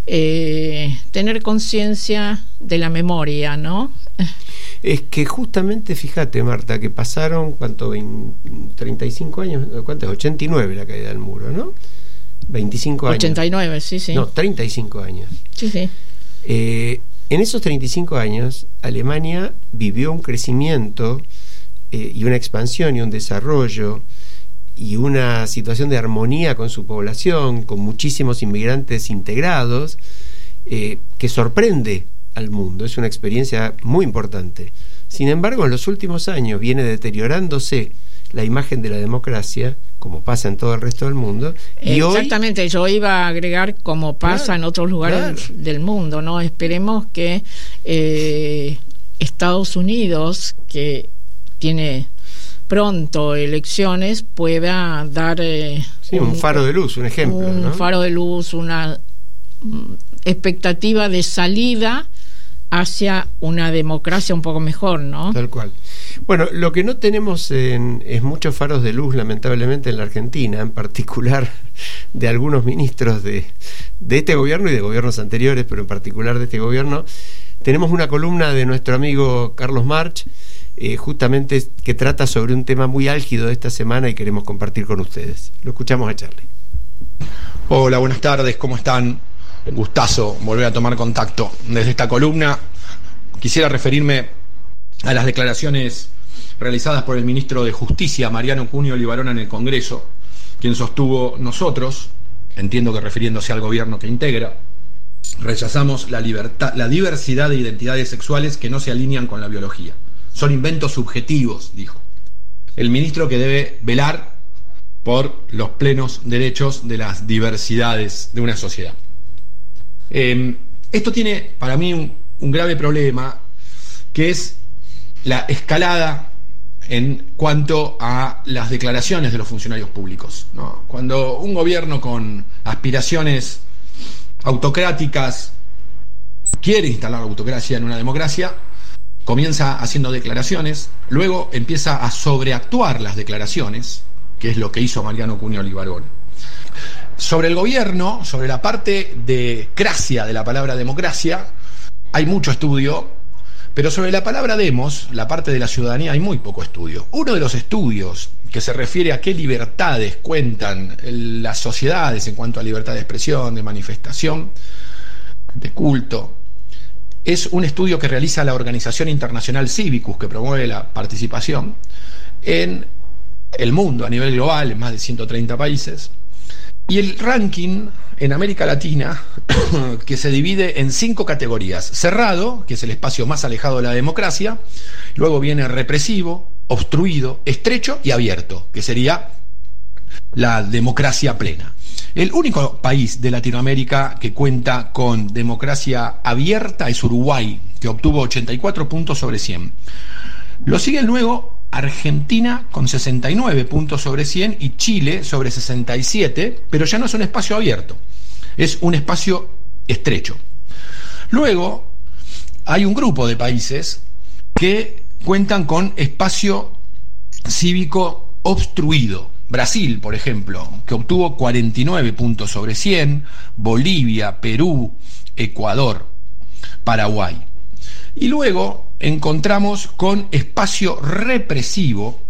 tener conciencia de la memoria, ¿no? Es que justamente, fíjate, Marta, que pasaron, ¿cuánto? 35 años, ¿cuánto es? 89 la caída del muro, ¿no? 25 años. 89, sí. No, 35 años. Sí. En esos 35 años, Alemania vivió un crecimiento y una expansión y un desarrollo y una situación de armonía con su población, con muchísimos inmigrantes integrados, que sorprende al mundo. Es una experiencia muy importante. Sin embargo, en los últimos años viene deteriorándose la imagen de la democracia, como pasa en todo el resto del mundo. Y exactamente, yo iba a agregar como pasa en otros lugares del mundo, ¿no? Esperemos que Estados Unidos, que tiene pronto elecciones, pueda dar un faro de luz, un ejemplo, un faro de luz, una expectativa de salida hacia una democracia un poco mejor, ¿no? Tal cual. Bueno, lo que no tenemos es muchos faros de luz, lamentablemente, en la Argentina, en particular de algunos ministros de este gobierno y de gobiernos anteriores, pero en particular de este gobierno. Tenemos una columna de nuestro amigo Carlos March, justamente que trata sobre un tema muy álgido de esta semana y queremos compartir con ustedes. Lo escuchamos a Charlie. Hola, buenas tardes, ¿cómo están? Gustazo volver a tomar contacto. Desde esta columna quisiera referirme a las declaraciones realizadas por el ministro de Justicia, Mariano Cunio Libarón, en el Congreso, quien sostuvo: nosotros, entiendo que refiriéndose al gobierno que integra, rechazamos la diversidad de identidades sexuales que no se alinean con la biología. Son inventos subjetivos, dijo. El ministro que debe velar por los plenos derechos de las diversidades de una sociedad. Esto tiene para mí un grave problema, que es la escalada en cuanto a las declaraciones de los funcionarios públicos, ¿no? Cuando un gobierno con aspiraciones autocráticas quiere instalar la autocracia en una democracia, comienza haciendo declaraciones, luego empieza a sobreactuar las declaraciones, que es lo que hizo Mariano Cunio Libarón. Sobre el gobierno, sobre la parte de cracia de la palabra democracia, hay mucho estudio, pero sobre la palabra demos, la parte de la ciudadanía, hay muy poco estudio. Uno de los estudios que se refiere a qué libertades cuentan las sociedades en cuanto a libertad de expresión, de manifestación, de culto, es un estudio que realiza la Organización Internacional Civicus, que promueve la participación en el mundo a nivel global, en más de 130 países. Y el ranking en América Latina, que se divide en 5 categorías: cerrado, que es el espacio más alejado de la democracia; luego viene represivo, obstruido, estrecho y abierto, que sería la democracia plena. El único país de Latinoamérica que cuenta con democracia abierta es Uruguay, que obtuvo 84 puntos sobre 100. Lo siguen luego Argentina con 69 puntos sobre 100 y Chile sobre 67, pero ya no es un espacio abierto, es un espacio estrecho. Luego hay un grupo de países que cuentan con espacio cívico obstruido. Brasil, por ejemplo, que obtuvo 49 puntos sobre 100, Bolivia, Perú, Ecuador, Paraguay. Y luego encontramos con espacio represivo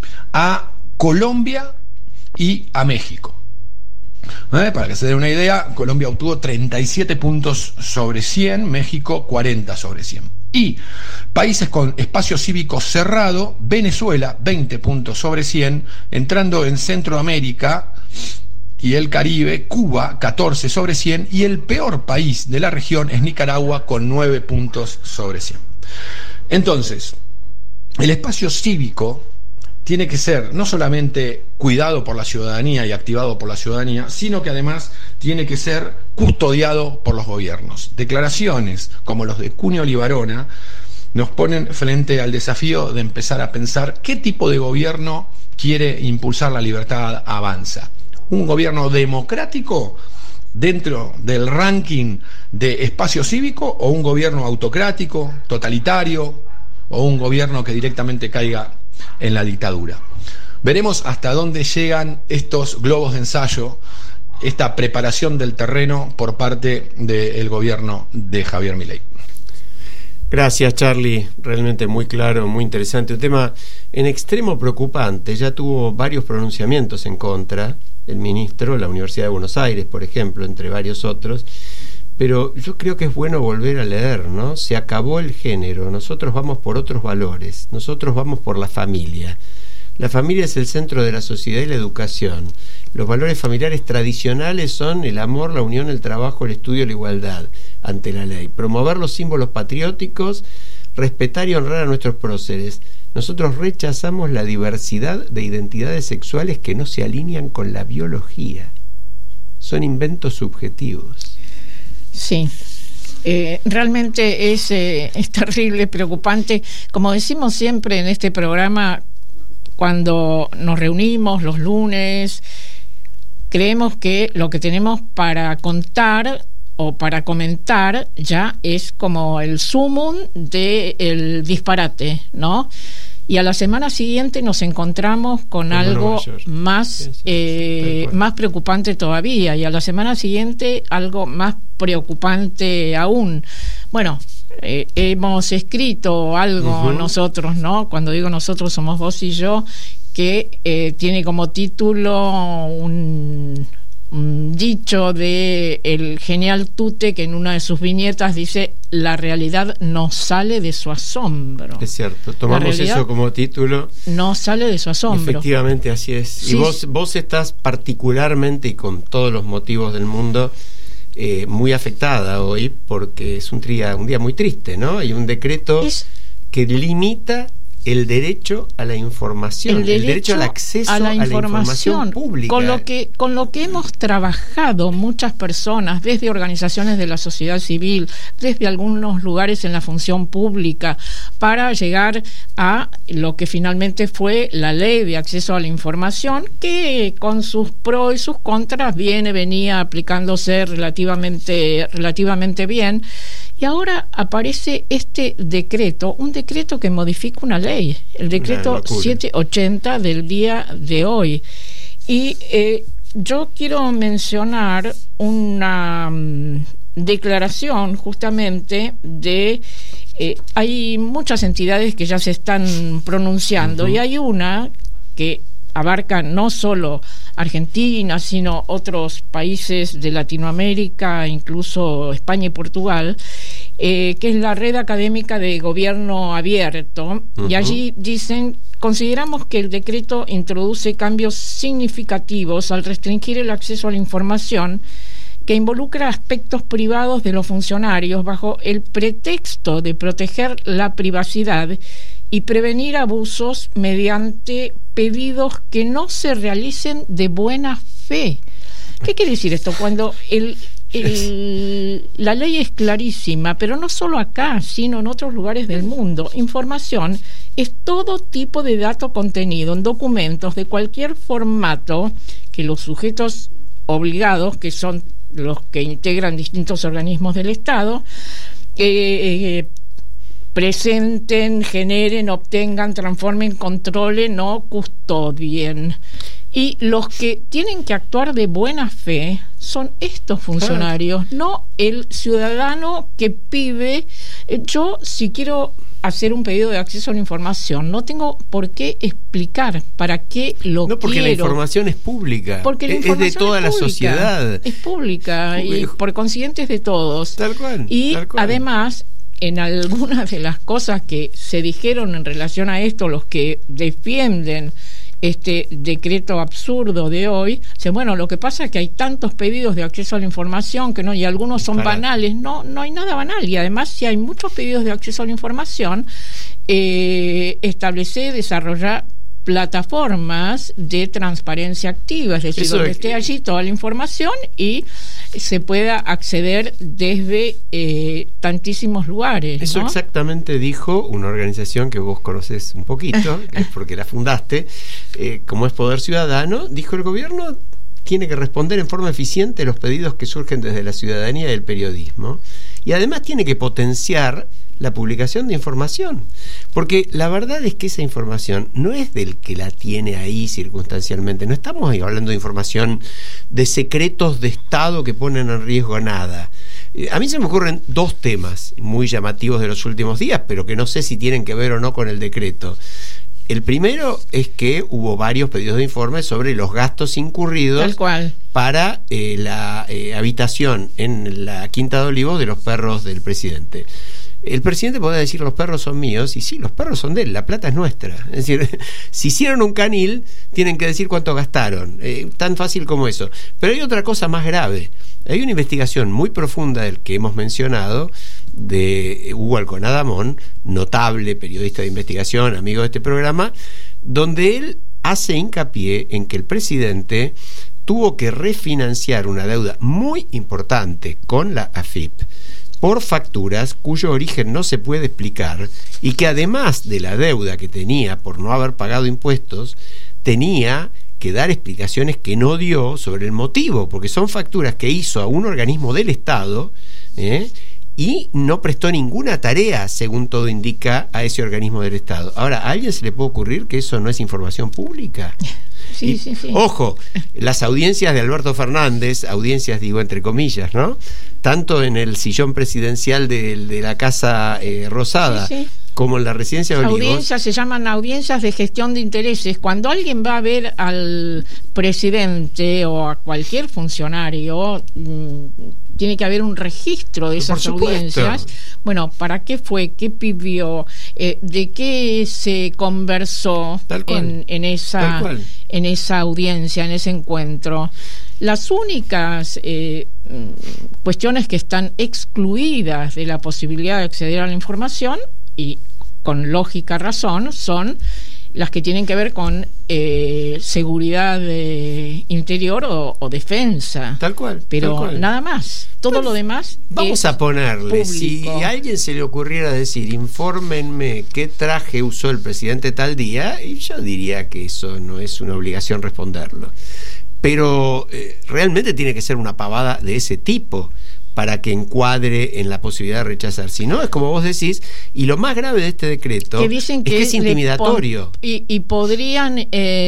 a Colombia y a México. Para que se den una idea, Colombia obtuvo 37 puntos sobre 100, México 40 sobre 100. Y países con espacio cívico cerrado: Venezuela 20 puntos sobre 100, entrando en Centroamérica y el Caribe, Cuba 14 sobre 100, y el peor país de la región es Nicaragua con 9 puntos sobre 100. Entonces, el espacio cívico tiene que ser no solamente cuidado por la ciudadanía y activado por la ciudadanía, sino que además tiene que ser custodiado por los gobiernos. Declaraciones como los de Cuneo Libarona nos ponen frente al desafío de empezar a pensar qué tipo de gobierno quiere impulsar la libertad avanza. ¿Un gobierno democrático dentro del ranking de espacio cívico, o un gobierno autocrático, totalitario, o un gobierno que directamente caiga en la dictadura? Veremos hasta dónde llegan estos globos de ensayo, esta preparación del terreno por parte del gobierno de Javier Milei. Gracias, Charlie, realmente muy claro, muy interesante, un tema en extremo preocupante. Ya tuvo varios pronunciamientos en contra el ministro de la Universidad de Buenos Aires, por ejemplo, entre varios otros, pero yo creo que es bueno volver a leer, ¿no? Se acabó el género, nosotros vamos por otros valores, nosotros vamos por la familia. La familia es el centro de la sociedad y la educación. Los valores familiares tradicionales son el amor, la unión, el trabajo, el estudio, la igualdad ante la ley. Promover los símbolos patrióticos, respetar y honrar a nuestros próceres. Nosotros rechazamos la diversidad de identidades sexuales que no se alinean con la biología. Son inventos subjetivos. Sí. Realmente es terrible, preocupante. Como decimos siempre en este programa, cuando nos reunimos los lunes, creemos que lo que tenemos para contar o para comentar ya es como el sumum del disparate, ¿no? Y a la semana siguiente nos encontramos con algo más, más preocupante todavía, y a la semana siguiente algo más preocupante aún. Bueno, hemos escrito algo nosotros, ¿no? Cuando digo nosotros somos vos y yo, que tiene como título un dicho de el genial Tute, que en una de sus viñetas dice: la realidad no sale de su asombro. Es cierto, tomamos eso como título. No sale de su asombro. Efectivamente, así es. Sí. Y vos estás particularmente, y con todos los motivos del mundo, muy afectada hoy, porque es un día muy triste, ¿no? Hay un decreto que limita el derecho a la información, el derecho al acceso a la información pública. Con lo que hemos trabajado muchas personas, desde organizaciones de la sociedad civil, desde algunos lugares en la función pública, para llegar a lo que finalmente fue la ley de acceso a la información, que con sus pros y sus contras venía aplicándose relativamente bien. Y ahora aparece este decreto, un decreto que modifica una ley, el decreto 780 del día de hoy. Y yo quiero mencionar una declaración justamente de... hay muchas entidades que ya se están pronunciando, y hay una que abarca no solo Argentina, sino otros países de Latinoamérica, incluso España y Portugal, que es la Red Académica de Gobierno Abierto, y allí dicen: consideramos que el decreto introduce cambios significativos al restringir el acceso a la información que involucra aspectos privados de los funcionarios bajo el pretexto de proteger la privacidad y prevenir abusos mediante pedidos que no se realicen de buena fe. ¿Qué quiere decir esto? Cuando la ley es clarísima, pero no solo acá, sino en otros lugares del mundo. Información es todo tipo de dato contenido en documentos de cualquier formato que los sujetos obligados, que son los que integran distintos organismos del Estado, presenten, generen, obtengan, transformen, controlen o custodien. Y los que tienen que actuar de buena fe son estos funcionarios, no el ciudadano que pide. Yo, si quiero hacer un pedido de acceso a la información, no tengo por qué explicar para qué lo quiero. No, porque la información es pública. Porque la información es de toda la sociedad. Es pública y por consiguiente es de todos. Tal cual. Y además, en algunas de las cosas que se dijeron en relación a esto, los que defienden este decreto absurdo de hoy, dice, bueno, lo que pasa es que hay tantos pedidos de acceso a la información que no, y algunos son banales. No hay nada banal, y además si hay muchos pedidos de acceso a la información, establece, desarrollar plataformas de transparencia activa, es decir, donde esté allí toda la información y se pueda acceder desde tantísimos lugares. Eso, ¿no? Exactamente dijo una organización que vos conocés un poquito, porque la fundaste, como es Poder Ciudadano. Dijo: el gobierno tiene que responder en forma eficiente los pedidos que surgen desde la ciudadanía y el periodismo, y además tiene que potenciar la publicación de información, porque la verdad es que esa información no es del que la tiene ahí circunstancialmente. No estamos ahí hablando de información de secretos de Estado que ponen en riesgo nada. A mí se me ocurren dos temas muy llamativos de los últimos días, pero que no sé si tienen que ver o no con el decreto. El primero es que hubo varios pedidos de informe sobre los gastos incurridos para la habitación en la Quinta de Olivos de los perros del presidente. El presidente podría decir: los perros son míos, y sí, los perros son de él, la plata es nuestra. Es decir, si hicieron un canil, tienen que decir cuánto gastaron, tan fácil como eso. Pero hay otra cosa más grave. Hay una investigación muy profunda del que hemos mencionado, de Hugo Alconadamón, notable periodista de investigación, amigo de este programa, donde él hace hincapié en que el presidente tuvo que refinanciar una deuda muy importante con la AFIP por facturas cuyo origen no se puede explicar, y que además de la deuda que tenía por no haber pagado impuestos, tenía que dar explicaciones que no dio sobre el motivo, porque son facturas que hizo a un organismo del Estado, y no prestó ninguna tarea, según todo indica, a ese organismo del Estado. Ahora, ¿a alguien se le puede ocurrir que eso no es información pública? Sí. Ojo, las audiencias de Alberto Fernández, audiencias digo entre comillas, ¿no? Tanto en el sillón presidencial de la Casa Rosada, como en la residencia de Olivos. Audiencias se llaman audiencias de gestión de intereses. Cuando alguien va a ver al presidente o a cualquier funcionario, tiene que haber un registro de esas audiencias. Bueno, ¿para qué fue? ¿Qué pidió? ¿De qué se conversó en esa audiencia, en ese encuentro? Las únicas cuestiones que están excluidas de la posibilidad de acceder a la información, y con lógica razón, son las que tienen que ver con seguridad interior o defensa. Tal cual. Pero nada más. Todo lo demás vamos a ponerle, público. Si a alguien se le ocurriera decir: infórmenme qué traje usó el presidente tal día, y yo diría que eso no es una obligación responderlo. Pero realmente tiene que ser una pavada de ese tipo para que encuadre en la posibilidad de rechazar. Si no, es como vos decís, y lo más grave de este decreto que dicen que es intimidatorio. Y podrían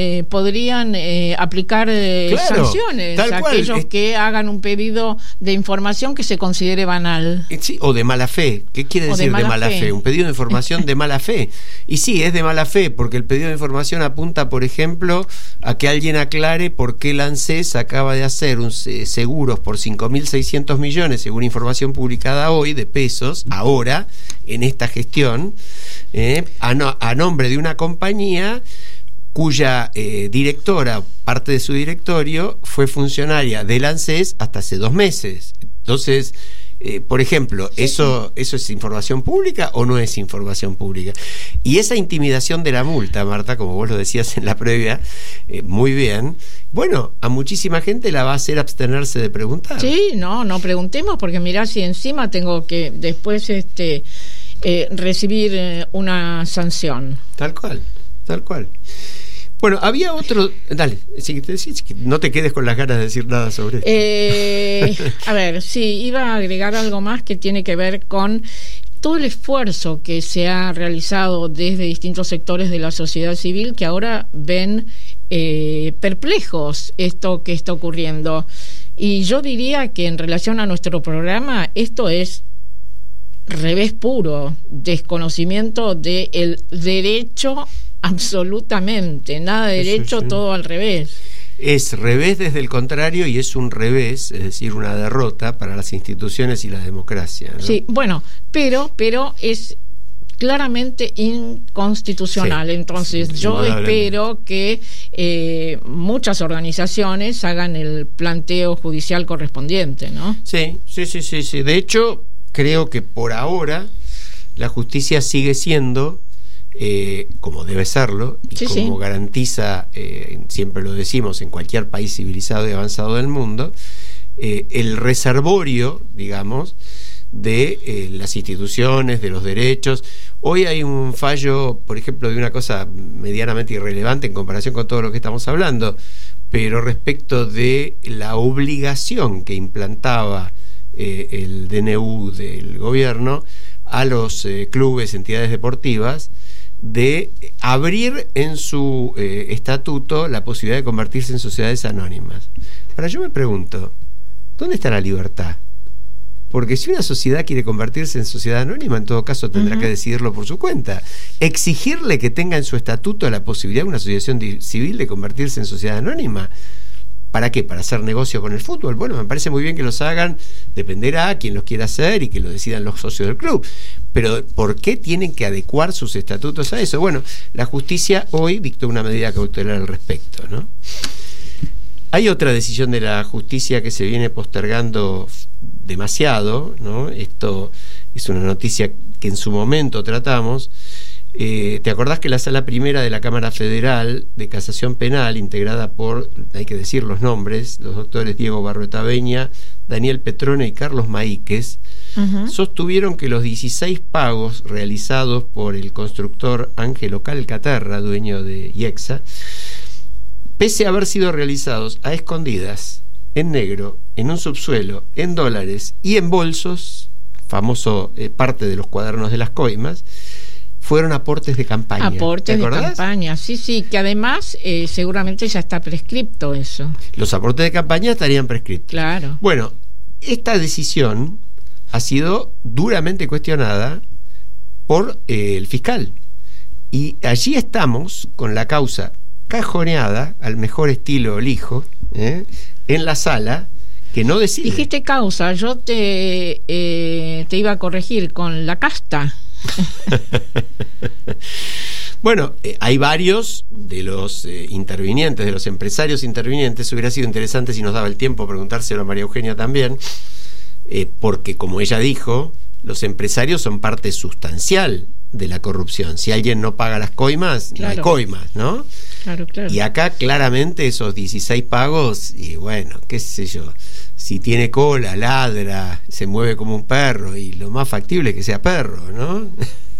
aplicar sanciones a aquellos que hagan un pedido de información que se considere banal. Sí, o de mala fe. ¿Qué quiere decir de mala fe? Un pedido de información de mala fe. Y sí, es de mala fe, porque el pedido de información apunta, por ejemplo, a que alguien aclare por qué el ANSES acaba de hacer seguros por 5.600 millones, según información publicada hoy, de pesos, ahora, en esta gestión, a nombre de una compañía cuya directora, parte de su directorio, fue funcionaria del ANSES hasta hace 2 meses. Entonces, por ejemplo, ¿eso es información pública o no es información pública? Y esa intimidación de la multa, Marta, como vos lo decías en la previa, muy bien, bueno, a muchísima gente la va a hacer abstenerse de preguntar. Sí, no preguntemos, porque mirá, si encima tengo que después recibir una sanción. Tal cual. Bueno, había otro... Dale, no te quedes con las ganas de decir nada sobre esto. A ver, sí, iba a agregar algo más que tiene que ver con todo el esfuerzo que se ha realizado desde distintos sectores de la sociedad civil, que ahora ven perplejos esto que está ocurriendo. Y yo diría que en relación a nuestro programa, esto es revés puro, desconocimiento del derecho. Absolutamente, nada de derecho, todo al revés. Es revés desde el contrario, y es un revés, es decir, una derrota para las instituciones y la democracia, ¿no? Sí, bueno, pero es claramente inconstitucional. Sí, entonces sí, yo espero que muchas organizaciones hagan el planteo judicial correspondiente, ¿no? Sí. De hecho, creo que por ahora la justicia sigue siendo, como debe serlo, y como garantiza, siempre lo decimos, en cualquier país civilizado y avanzado del mundo, el reservorio, digamos, de las instituciones, de los derechos. Hoy hay un fallo, por ejemplo, de una cosa medianamente irrelevante en comparación con todo lo que estamos hablando, pero respecto de la obligación que implantaba el DNU del gobierno a los clubes, entidades deportivas, de abrir en su estatuto la posibilidad de convertirse en sociedades anónimas. Ahora yo me pregunto, ¿dónde está la libertad? Porque si una sociedad quiere convertirse en sociedad anónima, en todo caso tendrá que decidirlo por su cuenta. Exigirle que tenga en su estatuto la posibilidad de una asociación civil de convertirse en sociedad anónima. ¿Para qué? ¿Para hacer negocio con el fútbol? Bueno, me parece muy bien que los hagan, dependerá a quien los quiera hacer y que lo decidan los socios del club. Pero ¿por qué tienen que adecuar sus estatutos a eso? Bueno, la justicia hoy dictó una medida cautelar al respecto, ¿no? Hay otra decisión de la justicia que se viene postergando demasiado, ¿no? Esto es una noticia que en su momento tratamos. ¿Te acordás que la Sala Primera de la Cámara Federal de Casación Penal, integrada por, hay que decir los nombres, los doctores Diego Barroetaveña, Daniel Petrone y Carlos Maíquez, sostuvieron que los 16 pagos realizados por el constructor Ángelo Calcaterra, dueño de IEXA, pese a haber sido realizados a escondidas, en negro, en un subsuelo, en dólares y en bolsos, famoso parte de los cuadernos de las coimas, fueron aportes de campaña. Aportes de campaña, sí, que además seguramente ya está prescripto eso. Los aportes de campaña estarían prescriptos. Claro. Bueno, esta decisión ha sido duramente cuestionada por el fiscal. Y allí estamos con la causa cajoneada, al mejor estilo Lijo, en la sala, que no decide. Dijiste causa, yo te iba a corregir con la casta. Bueno, hay varios de los intervinientes, de los empresarios intervinientes. Hubiera sido interesante, si nos daba el tiempo, preguntárselo a María Eugenia también, porque como ella dijo, los empresarios son parte sustancial de la corrupción. Si alguien no paga las coimas, claro, no hay coimas, ¿no? Claro. Y acá claramente esos 16 pagos, y bueno, qué sé yo, si tiene cola, ladra, se mueve como un perro, y lo más factible es que sea perro, ¿no?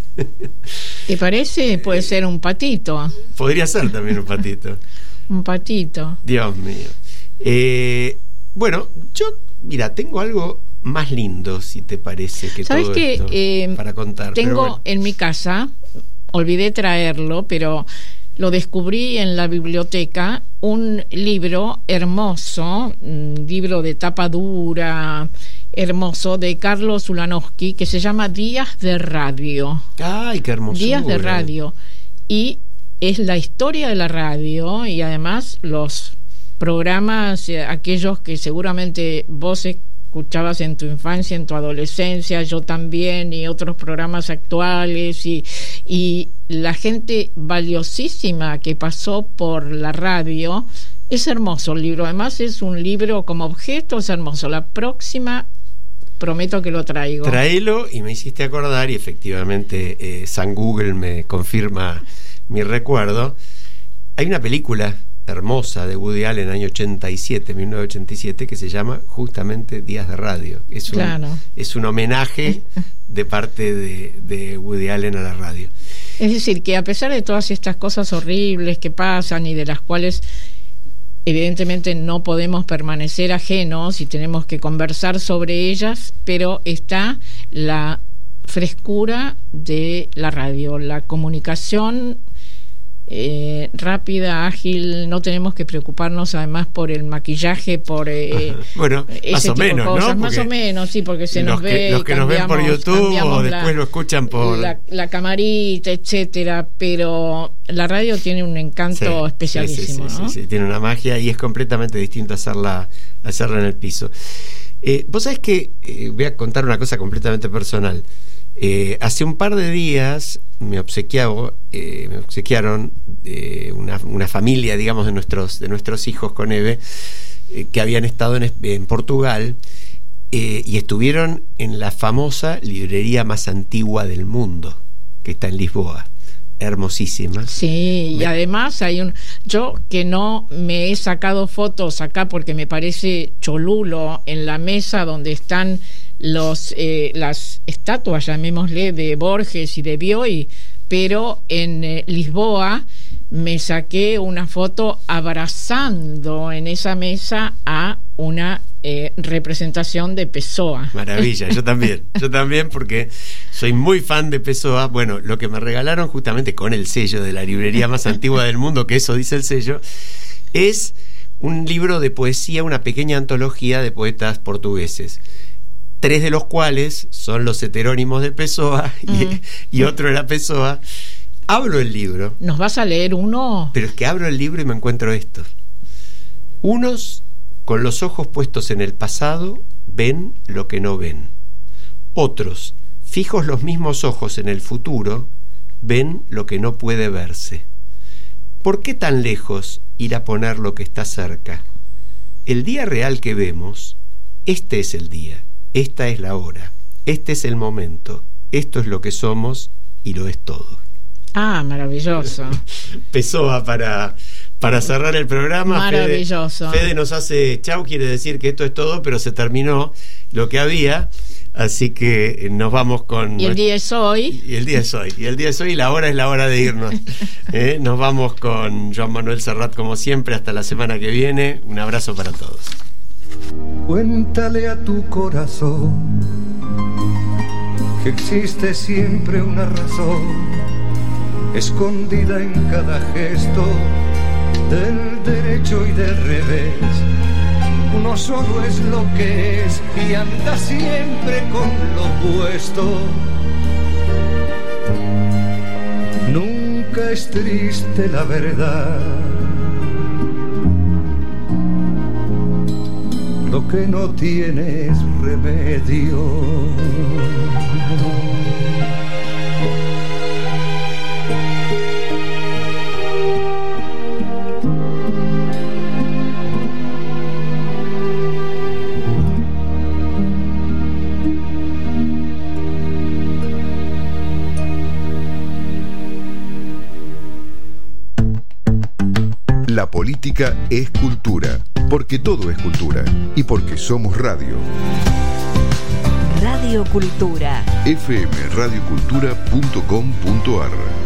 ¿Te parece? Puede ser un patito. Podría ser también un patito. Un patito. Dios mío. Bueno, yo, mira, tengo algo más lindo, si te parece, que ¿sabes todo qué? Esto para contar. Tengo bueno, en mi casa, olvidé traerlo, pero lo descubrí en la biblioteca, un libro hermoso, un libro de tapa dura, hermoso, de Carlos Ulanowski, que se llama Días de Radio. ¡Ay, qué hermosura! Días de Radio. Y es la historia de la radio y además los programas, aquellos que seguramente vos escuchabas en tu infancia, en tu adolescencia, yo también, y otros programas actuales, y la gente valiosísima que pasó por la radio. Es hermoso el libro, además es un libro como objeto, es hermoso. La próxima prometo que lo traigo. Tráelo, y me hiciste acordar, y efectivamente San Google me confirma mi recuerdo. Hay una película hermosa de Woody Allen, año 1987, que se llama justamente Días de Radio. Es un homenaje de parte de Woody Allen a la radio. Es decir, que a pesar de todas estas cosas horribles que pasan y de las cuales evidentemente no podemos permanecer ajenos y tenemos que conversar sobre ellas, pero está la frescura de la radio, la comunicación rápida, ágil, no tenemos que preocuparnos además por el maquillaje, por bueno, más o menos, cosas, ¿no? Más o menos, sí, porque se nos ve. Los que nos ven por YouTube o después lo escuchan por la camarita, etcétera, pero la radio tiene un encanto especialísimo, ¿no? Sí, tiene una magia y es completamente distinto hacerla en el piso. Vos sabés que voy a contar una cosa completamente personal. Hace un par de días me obsequiaron una familia, digamos, de nuestros hijos con Eve, que habían estado en Portugal, y estuvieron en la famosa librería más antigua del mundo, que está en Lisboa. Hermosísima. Sí, y además yo que no me he sacado fotos acá porque me parece cholulo, en la mesa donde están las estatuas, llamémosle, de Borges y de Bioy, pero en Lisboa me saqué una foto abrazando en esa mesa a una representación de Pessoa. Maravilla, yo también, porque soy muy fan de Pessoa. Bueno, lo que me regalaron justamente con el sello de la librería más antigua del mundo, que eso dice el sello, es un libro de poesía, una pequeña antología de poetas portugueses, 3 de los cuales son los heterónimos de Pessoa, y otro era Pessoa. Abro el libro. ¿Nos vas a leer uno? Pero es que abro el libro y me encuentro esto. Unos, con los ojos puestos en el pasado, ven lo que no ven. Otros, fijos los mismos ojos en el futuro, ven lo que no puede verse. ¿Por qué tan lejos ir a poner lo que está cerca? El día real que vemos, este es el día, esta es la hora, este es el momento, esto es lo que somos y lo es todo. Ah, maravilloso. Pessoa para cerrar el programa. Maravilloso. Fede nos hace chau, quiere decir que esto es todo, pero se terminó lo que había, así que nos vamos con... Y el día es hoy. Y el día es hoy, y la hora es la hora de irnos. Nos vamos con Joan Manuel Serrat, como siempre, hasta la semana que viene. Un abrazo para todos. Cuéntale a tu corazón que existe siempre una razón escondida en cada gesto del derecho y del revés. Uno solo es lo que es y anda siempre con lo opuesto. Nunca es triste la verdad. Lo que no tiene es remedio. La política es cultura, porque todo es cultura y porque somos radio. Radio Cultura. fmradiocultura.com.ar